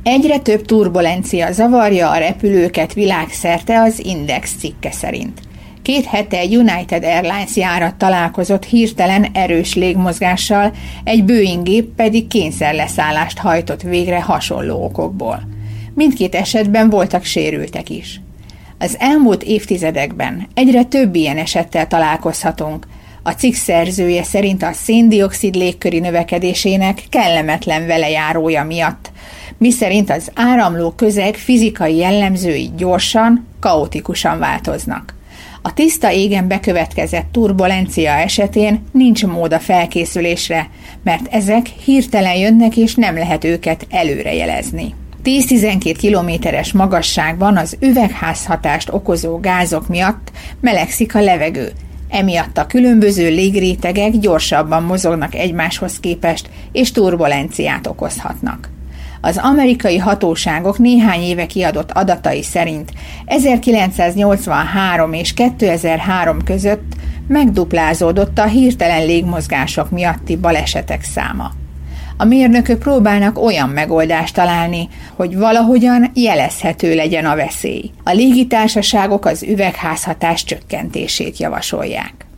Egyre több turbulencia zavarja a repülőket világszerte az Index cikke szerint. 2 hete egy United Airlines járat találkozott hirtelen erős légmozgással, egy Boeing gép pedig kényszerleszállást hajtott végre hasonló okokból. Mindkét esetben voltak sérültek is. Az elmúlt évtizedekben egyre több ilyen esettel találkozhatunk. A cikk szerzője szerint a szén-dioxid légköri növekedésének kellemetlen velejárója miatt, miszerint az áramló közeg fizikai jellemzői gyorsan, kaotikusan változnak. A tiszta égen bekövetkezett turbulencia esetén nincs mód a felkészülésre, mert ezek hirtelen jönnek és nem lehet őket előrejelezni. 10-12 kilométeres magasságban az üvegházhatást okozó gázok miatt melegszik a levegő, emiatt a különböző légrétegek gyorsabban mozognak egymáshoz képest és turbulenciát okozhatnak. Az amerikai hatóságok néhány éve kiadott adatai szerint 1983 és 2003 között megduplázódott a hirtelen légmozgások miatti balesetek száma. A mérnökök próbálnak olyan megoldást találni, hogy valahogyan jelezhető legyen a veszély. A légitársaságok az üvegházhatás csökkentését javasolják.